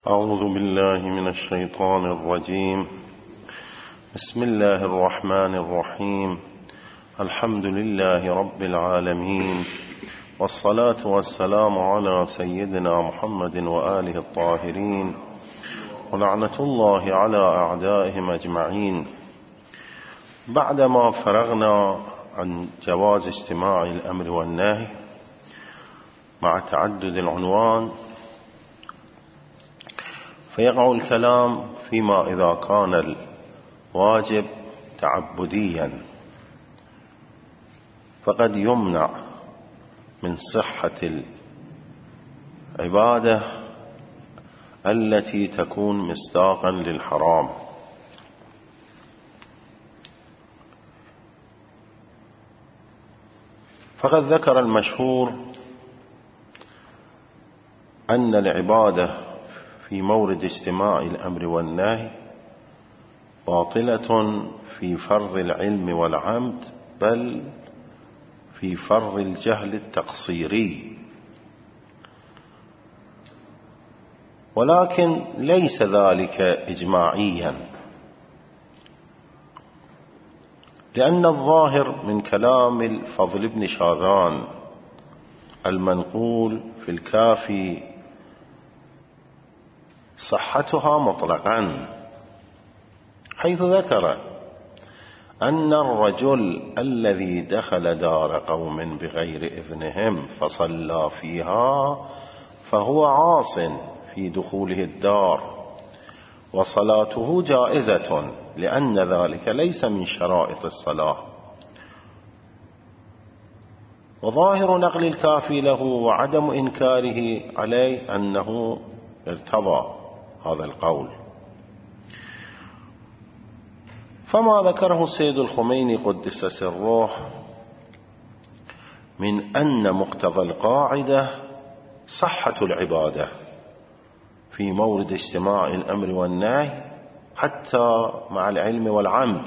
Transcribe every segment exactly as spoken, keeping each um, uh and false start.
أعوذ بالله من الشيطان الرجيم. بسم الله الرحمن الرحيم. الحمد لله رب العالمين، والصلاة والسلام على سيدنا محمد وآله الطاهرين، ولعنة الله على أعدائهم أجمعين. بعدما فرغنا عن جواز اجتماع الأمر والنهي مع تعدد العنوان، فيقع الكلام فيما إذا كان الواجب تعبديا فقد يمنع من صحة العبادة التي تكون مصداقا للحرام. فقد ذكر المشهور أن العبادة في مورد اجتماع الأمر والنهي باطلة في فرض العلم والعمد، بل في فرض الجهل التقصيري، ولكن ليس ذلك إجماعيا، لأن الظاهر من كلام الفضل بن شاذان المنقول في الكافي صحتها مطلقا، حيث ذكر أن الرجل الذي دخل دار قوم بغير إذنهم فصلى فيها فهو عاص في دخوله الدار، وصلاته جائزة لأن ذلك ليس من شرائط الصلاة. وظاهر نقل الكافي له وعدم إنكاره عليه أنه ارتضى هذا القول. فما ذكره السيد الخميني قدس سره من أن مقتضى القاعدة صحة العبادة في مورد اجتماع الأمر والنهي حتى مع العلم والعمد،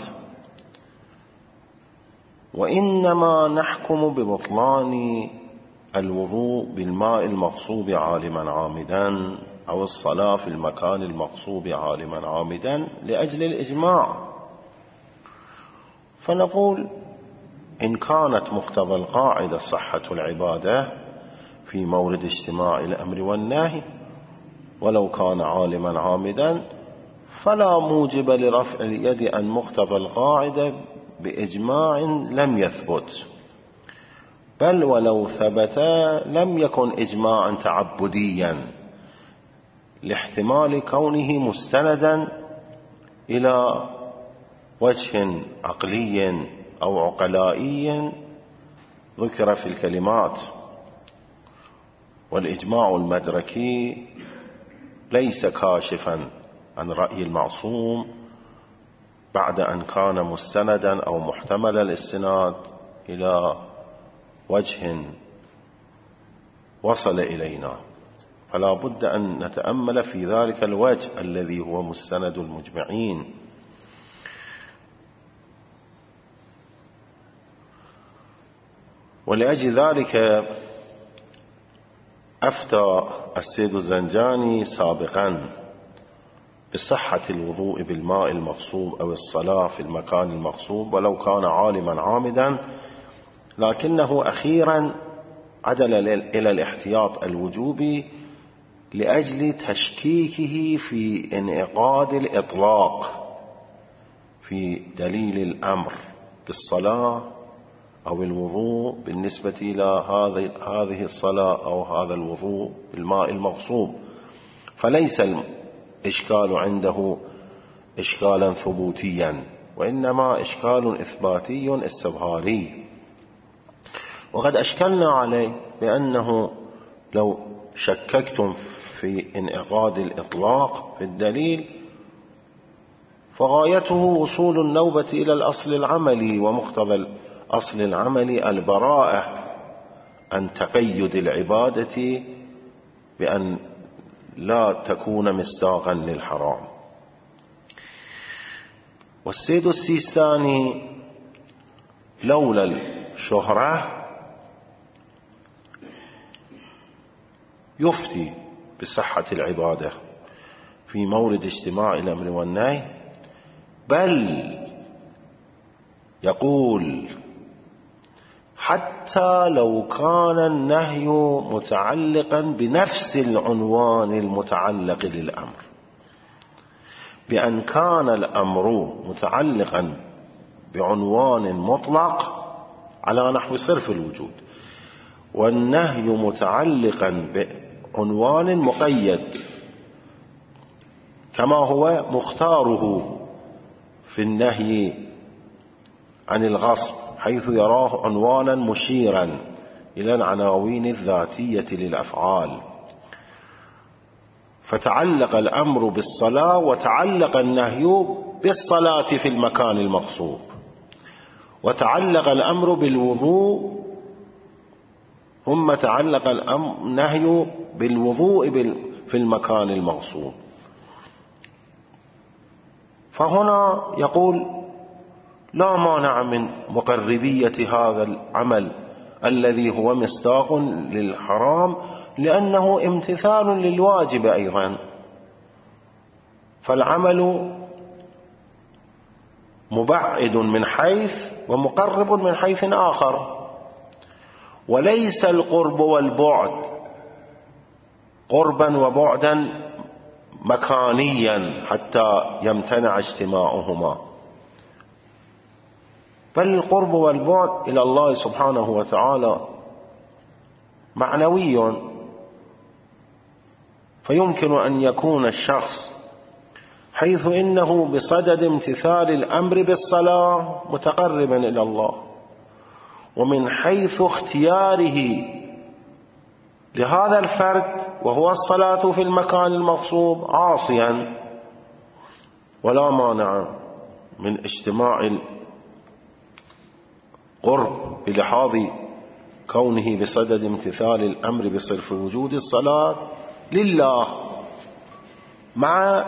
وإنما نحكم ببطلان الوضوء بالماء المغصوب عالما عامدا أو الصلاة في المكان المغصوب عالما عامدا لأجل الإجماع. فنقول إن كانت مقتضى القاعدة صحة العبادة في مورد اجتماع الأمر والنهي ولو كان عالما عامدا، فلا موجب لرفع اليد عن مقتضى القاعدة بإجماع لم يثبت، بل ولو ثبت لم يكن إجماعا تعبديا، لاحتمال كونه مستندا إلى وجه عقلي أو عقلائي ذكر في الكلمات. والإجماع المدركي ليس كاشفا عن رأي المعصوم بعد أن كان مستندا أو محتمل الاستناد إلى وجه وصل إلينا، فلا بد أن نتأمل في ذلك الوجه الذي هو مستند المجمعين. ولأجل ذلك أفتى السيد الزنجاني سابقا بصحة الوضوء بالماء المغصوب أو الصلاة في المكان المغصوب ولو كان عالما عامدا، لكنه أخيرا عدل إلى الاحتياط الوجوبي لأجل تشكيكه في انعقاد الإطلاق في دليل الأمر بالصلاة أو الوضوء بالنسبة إلى هذه الصلاة أو هذا الوضوء بالماء المغصوب، فليس الإشكال عنده إشكالا ثبوتيا، وإنما إشكال إثباتي استظهاري. وقد أشكلنا عليه بأنه لو شككتم في انعقاد الإطلاق في الدليل فغايته وصول النوبة إلى الأصل العملي، ومقتضى الأصل العملي البراءة عن تقيد العبادة بأن لا تكون مصداقا للحرام. والسيد السيستاني لولا الشهرة يفتي بصحة العبادة في مورد اجتماع الأمر والنهي، بل يقول حتى لو كان النهي متعلقا بنفس العنوان المتعلق للأمر، بأن كان الأمر متعلقا بعنوان مطلق على نحو صرف الوجود، والنهي متعلقا بعنوان مقيد كما هو مختاره في النهي عن الغصب، حيث يراه عنوانا مشيرا إلى العناوين الذاتية للأفعال. فتعلق الأمر بالصلاة وتعلق النهي بالصلاة في المكان المغصوب، وتعلق الأمر بالوضوء ثم تعلق النهي بالوضوء في المكان المغصوب. فهنا يقول لا مانع من مقربية هذا العمل الذي هو مصداق للحرام، لأنه امتثال للواجب أيضا، فالعمل مبعد من حيث ومقرب من حيث آخر، وليس القرب والبعد قربا وبعدا مكانيا حتى يمتنع اجتماعهما، بل القرب والبعد إلى الله سبحانه وتعالى معنوي، فيمكن أن يكون الشخص حيث إنه بصدد امتثال الأمر بالصلاة متقربا إلى الله، ومن حيث اختياره لهذا الفرد وهو الصلاة في المكان المغصوب عاصيا، ولا مانع من اجتماع القرب بلحاظ كونه بصدد امتثال الأمر بصرف وجود الصلاة لله، مع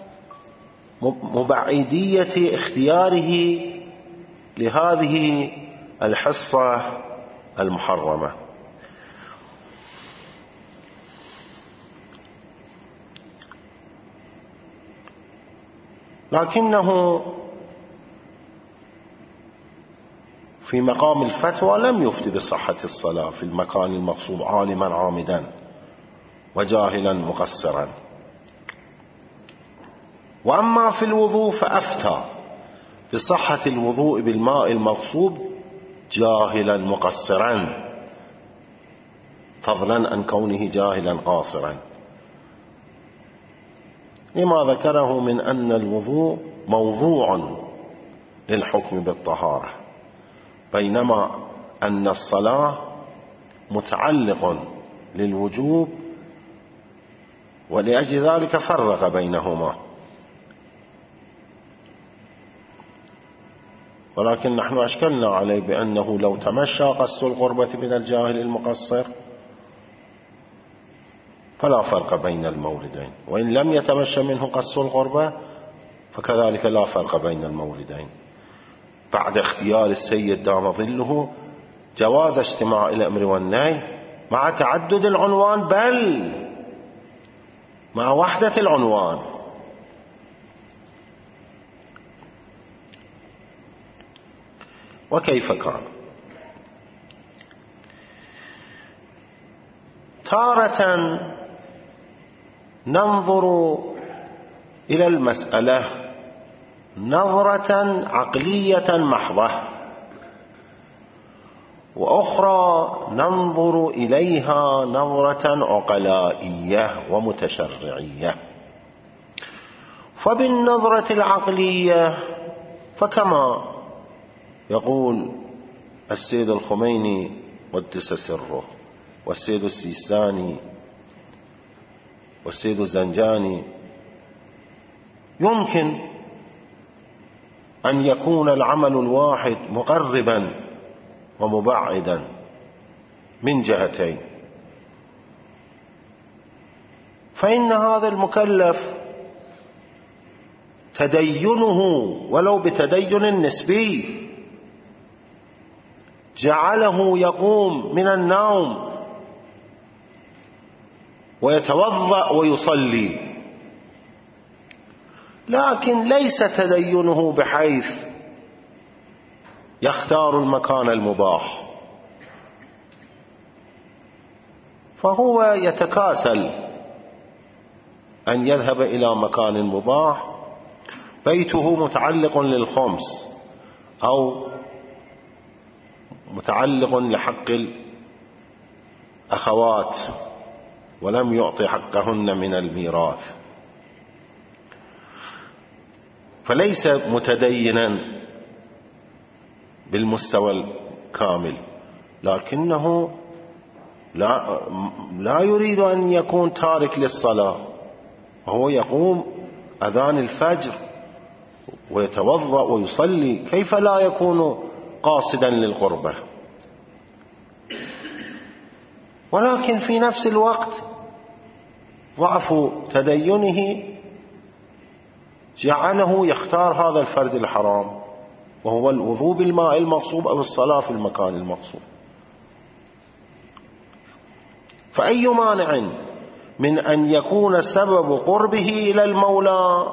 مبعدية اختياره لهذه الحصة المحرمة. لكنه في مقام الفتوى لم يفتي بصحة الصلاة في المكان المغصوب عالما عامدا وجاهلا مقصرا، وأما في الوضوء فأفتى بصحة الوضوء بالماء المغصوب جاهلا مقصرا، فضلا عن كونه جاهلا قاصرا، لما ذكره من أن الوضوء موضوع للحكم بالطهارة، بينما أن الصلاة متعلق للوجوب، ولأجل ذلك فرق بينهما. ولكن نحن أشكلنا عليه بأنه لو تمشى قص القربة من الجاهل المقصر فلا فرق بين الموردين، وإن لم يتمشى منه قص القربة فكذلك لا فرق بين الموردين، بعد اختيار السيد دام ظله جواز اجتماع الأمر والنهي مع تعدد العنوان، بل مع وحدة العنوان. وكيف كان؟ تارة ننظر إلى المسألة نظرة عقلية محضة، وأخرى ننظر إليها نظرة عقلائية ومتشرعية. فبالنظرة العقلية فكما يقول السيد الخميني قدس سره والسيد السيستاني والسيد الزنجاني، يمكن أن يكون العمل الواحد مقربا ومبعدا من جهتين، فإن هذا المكلف تدينه ولو بتدين نسبي جعله يقوم من النوم ويتوضأ ويصلي، لكن ليس تدينه بحيث يختار المكان المباح، فهو يتكاسل أن يذهب إلى مكان مباح، بيته متعلق للخمس أو متعلق لحق الأخوات ولم يعطي حقهن من الميراث، فليس متدينا بالمستوى الكامل، لكنه لا, لا يريد أن يكون تارك للصلاة، وهو يقوم أذان الفجر ويتوضأ ويصلي، كيف لا يكون قاصدا للقربة؟ ولكن في نفس الوقت ضعف تدينه جعله يختار هذا الفرد الحرام، وهو الوضوء بالماء المغصوب أو الصلاة في المكان المغصوب. فأي مانع من أن يكون سبب قربه إلى المولى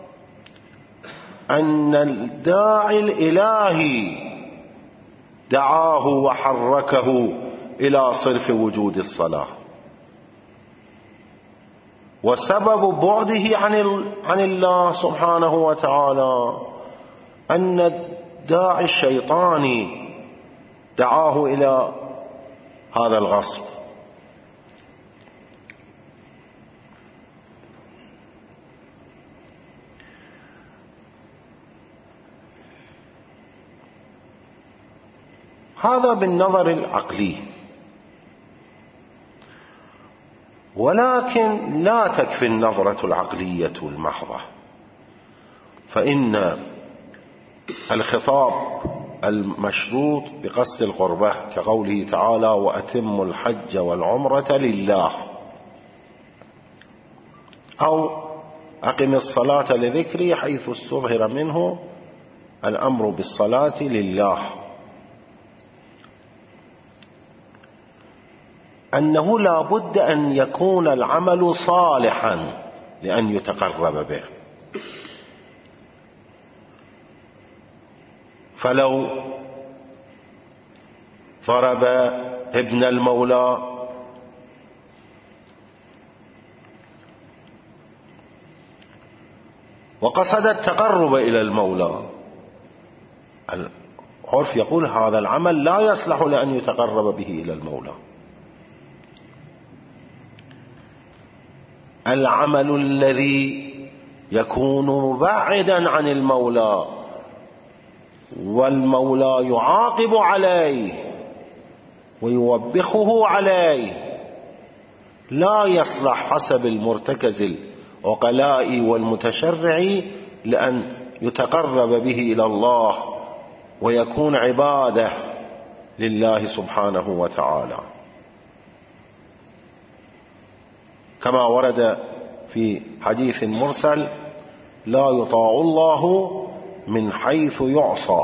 أن الداعي الإلهي دعاه وحركه إلى صرف وجود الصلاة، وسبب بعده عن الله سبحانه وتعالى أن الداعي الشيطاني دعاه إلى هذا الغصب. هذا بالنظر العقلي، ولكن لا تكفي النظرة العقلية المحضة، فإن الخطاب المشروط بقصد القربة كقوله تعالى: وأتموا الحج والعمرة لله، أو أقم الصلاة لذكري، حيث استظهر منه الأمر بالصلاة لله، أنه لا بد أن يكون العمل صالحا لأن يتقرب به. فلو ضرب ابن المولى وقصد التقرب إلى المولى، العرف يقول هذا العمل لا يصلح لأن يتقرب به إلى المولى. العمل الذي يكون مبعدا عن المولى والمولى يعاقب عليه ويوبخه عليه لا يصلح حسب المرتكز العقلاء والمتشرع لأن يتقرب به إلى الله ويكون عبادة لله سبحانه وتعالى، كما ورد في حديث مرسل: لا يطاع الله من حيث يعصى.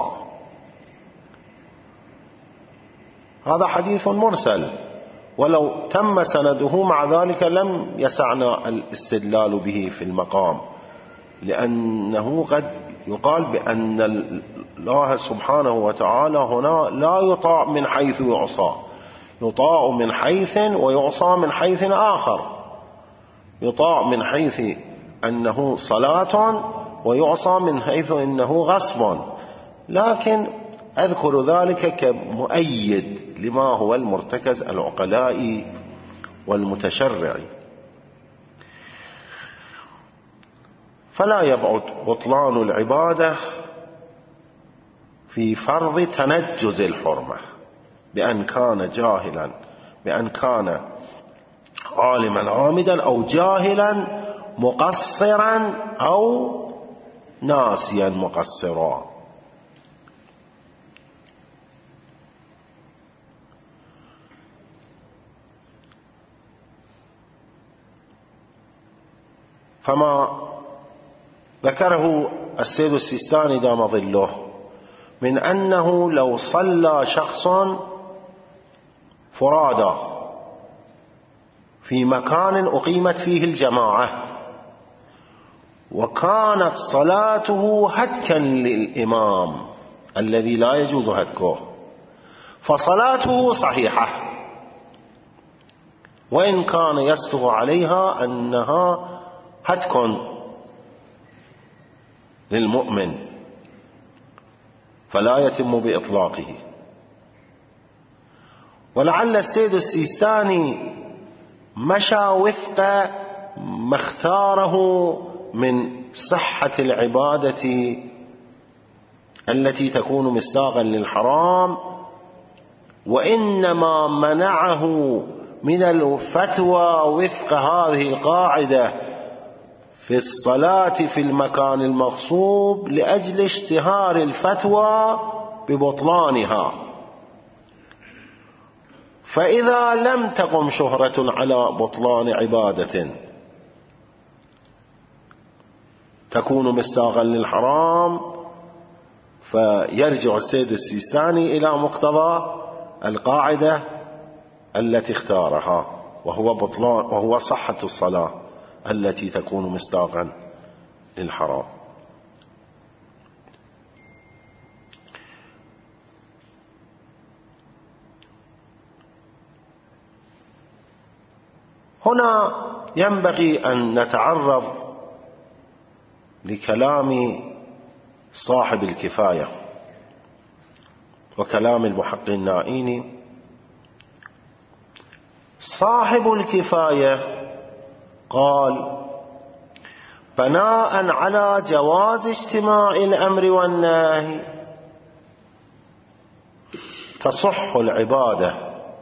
هذا حديث مرسل، ولو تم سنده مع ذلك لم يسعنا الاستدلال به في المقام، لأنه قد يقال بأن الله سبحانه وتعالى هنا لا يطاع من حيث يعصى، يطاع من حيث ويعصى من حيث آخر، يطاع من حيث أنه صلاة ويعصى من حيث أنه غصب، لكن أذكر ذلك كمؤيد لما هو المرتكز العقلاء والمتشرع. فلا يبعد بطلان العبادة في فرض تنجز الحرمة بأن كان جاهلا، بأن كان عالما عامدا أو جاهلا مقصرا أو ناسيا مقصرا. فما ذكره السيد السيستاني دام ظله من أنه لو صلى شخص فرادا في مكان أقيمت فيه الجماعة وكانت صلاته هتكا للإمام الذي لا يجوز هتكه، فصلاته صحيحة، وإن كان يصدق عليها أنها هتك للمؤمن فلا يتم بإطلاقه. ولعل السيد السيستاني مشى وفق ما اختاره من صحة العبادة التي تكون مصداقا للحرام، وإنما منعه من الفتوى وفق هذه القاعدة في الصلاة في المكان المغصوب لأجل اشتهار الفتوى ببطلانها. فإذا لم تقم شهرة على بطلان عبادة تكون مصداقا للحرام، فيرجع السيد السيستاني إلى مقتضى القاعدة التي اختارها، وهو بطلان وهو صحة الصلاة التي تكون مصداقا للحرام. هنا ينبغي أن نتعرض لكلام صاحب الكفاية وكلام المحقق النائيني. صاحب الكفاية قال: بناء على جواز اجتماع الأمر والنهي تصح العبادة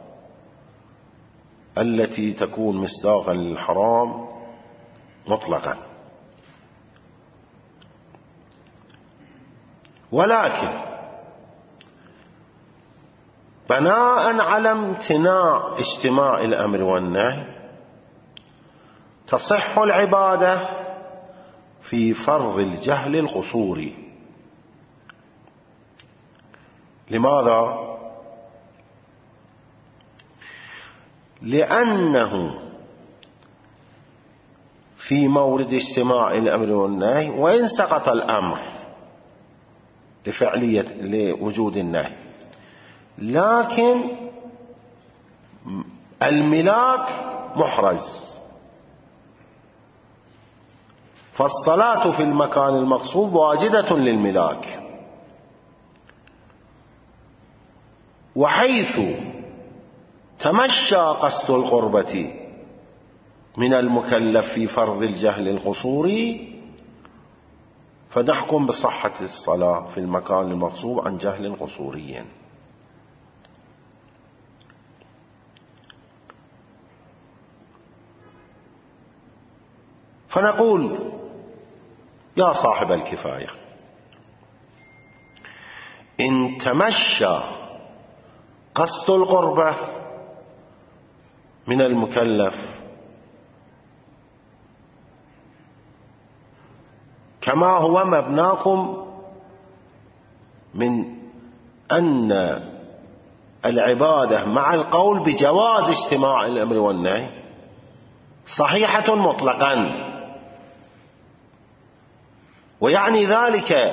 التي تكون مصداقا للحرام مطلقا، ولكن بناء على امتناع اجتماع الأمر والنهي تصح العبادة في فرض الجهل القصوري. لماذا؟ لأنه في مورد اجتماع الأمر والنهي وإن سقط الأمر لفعلية لوجود النهي، لكن الملاك محرز، فالصلاة في المكان المغصوب واجدة للملاك، وحيث تمشى قصد القربة من المكلف في فرض الجهل القصوري فنحكم بصحة الصلاة في المكان المغصوب عن جهل قصوري. فنقول: يا صاحب الكفاية، إن تمشى قصد القربة من المكلف كما هو مبناكم من أن العبادة مع القول بجواز اجتماع الأمر والنهي صحيحة مطلقا، ويعني ذلك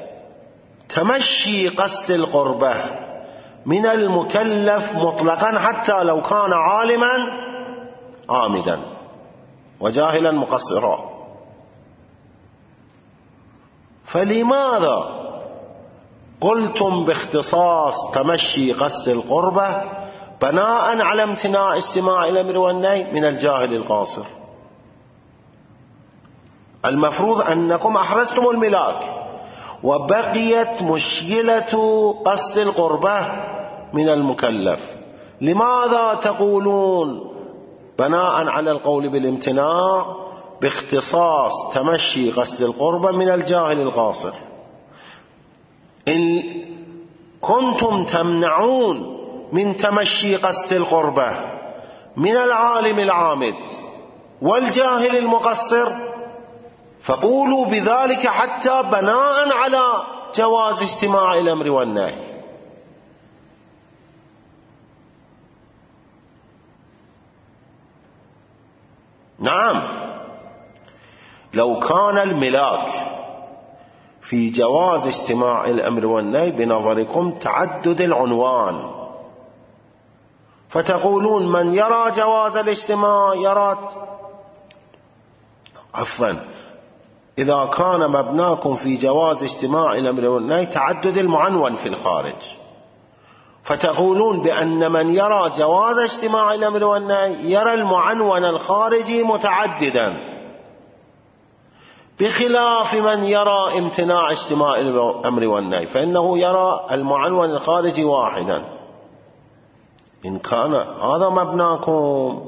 تمشي قصد القربة من المكلف مطلقا حتى لو كان عالما عامدا وجاهلا مقصرا. فلماذا قلتم باختصاص تمشي قصد القربة بناء على امتناع اجتماع الأمر والنهي من الجاهل القاصر؟ المفروض أنكم أحرزتم الملاك وبقيت مشكلة قصد القربة من المكلف. لماذا تقولون بناء على القول بالامتناع باختصاص تمشي قصد القربة من الجاهل القاصر؟ إن كنتم تمنعون من تمشي قصد القربة من العالم العامد والجاهل المقصر فقولوا بذلك حتى بناء على جواز اجتماع الأمر والنهي. نعم، لو كان الملاك في جواز اجتماع الأمر والنهي بنظركم تعدد العنوان، فتقولون من يرى جواز الاجتماع يرى عفوا إذا كان مبناكم في جواز اجتماع الأمر والنهي تعدد المعنون في الخارج، فتقولون بأن من يرى جواز اجتماع الأمر والنهي يرى المعنون الخارجي متعددا، بخلاف من يرى امتناع اجتماع الأمر والنهي فإنه يرى المعنون الخارجي واحدا. إن كان هذا مبناكم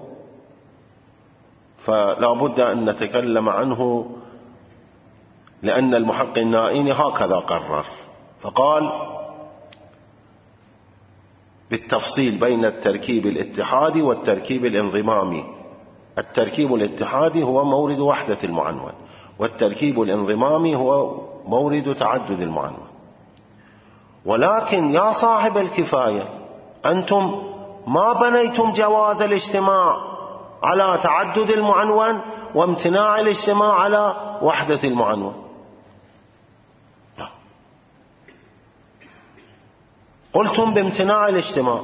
فلا بد أن نتكلم عنه، لأن المحقق النائيني هكذا قرر، فقال بالتفصيل بين التركيب الاتحادي والتركيب الانضمامي. التركيب الاتحادي هو مورد وحدة المعنون، والتركيب الانضمامي هو مورد تعدد المعنون. ولكن يا صاحب الكفاية أنتم ما بنيتم جواز الاجتماع على تعدد المعنون وامتناع الاجتماع على وحدة المعنون، لا، قلتم بامتناع الاجتماع.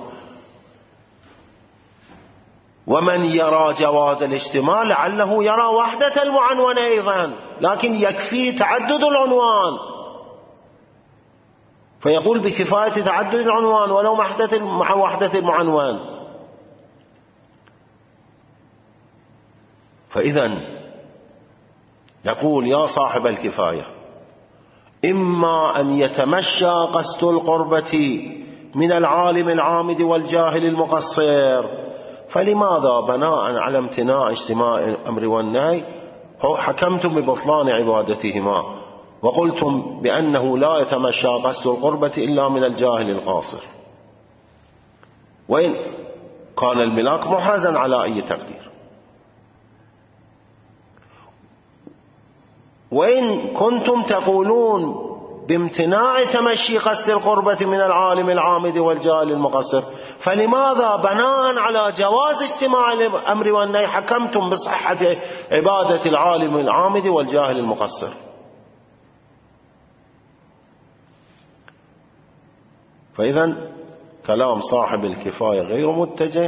ومن يرى جواز الاجتماع لعله يرى وحدة المعنون أيضا، لكن يكفي تعدد العنوان، فيقول بكفاية تعدد العنوان ولو مع وحدة المعنون. فإذا نقول يا صاحب الكفاية إما أن يتمشى قصد القربة من العالم العامد والجاهل المقصر، فلماذا بناء على امتناع اجتماع الأمر والنهي حكمتم ببطلان عبادتهما وقلتم بأنه لا يتمشى قصد القربة إلا من الجاهل القاصر، وإن كان الملاك محرزا على أي تقدير. وإن كنتم تقولون بامتناع تمشي قصد القربة من العالم العامد والجاهل المقصر، فلماذا بناء على جواز اجتماع الأمر والنهي حكمتم بصحة عبادة العالم العامد والجاهل المقصر؟ فإذا كلام صاحب الكفاية غير متجه،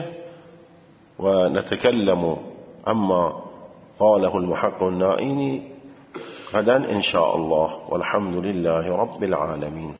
ونتكلم عما قاله المحقق النائيني غدا إن شاء الله، والحمد لله رب العالمين.